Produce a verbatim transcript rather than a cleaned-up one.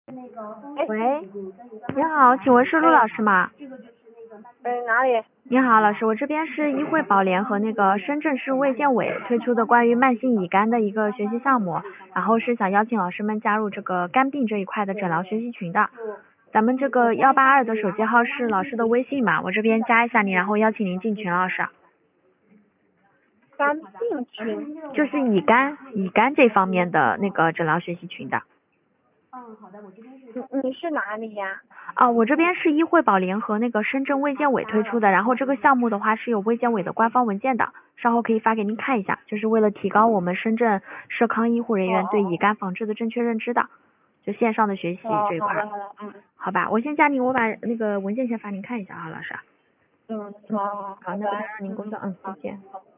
喂，你好，请问是陆老师吗？ 嗯，哪里？ 你好，老师，我这边是医惠保联和那个深圳市卫健委推出的关于慢性乙肝的一个学习项目，然后是想邀请老师们加入这个肝病这一块的诊疗学习群的。咱们这个幺八二的手机号是老师的微信嘛，我这边加一下您，然后邀请您进群，老师。 肝病群？ 就是乙肝，乙肝这方面的那个诊疗学习群的。 你你是哪里呀？ 啊，我这边是医惠保联和那个深圳卫健委推出的，然后这个项目的话是有卫健委的官方文件的，稍后可以发给您看一下，就是为了提高我们深圳社康医护人员对乙肝防治的正确认知的，就线上的学习这一块。 好的好的，嗯。 好吧，我先加您，我把那个文件先发您看一下啊，老师。 嗯，好好好。 好，那不打扰您工作，嗯，再见。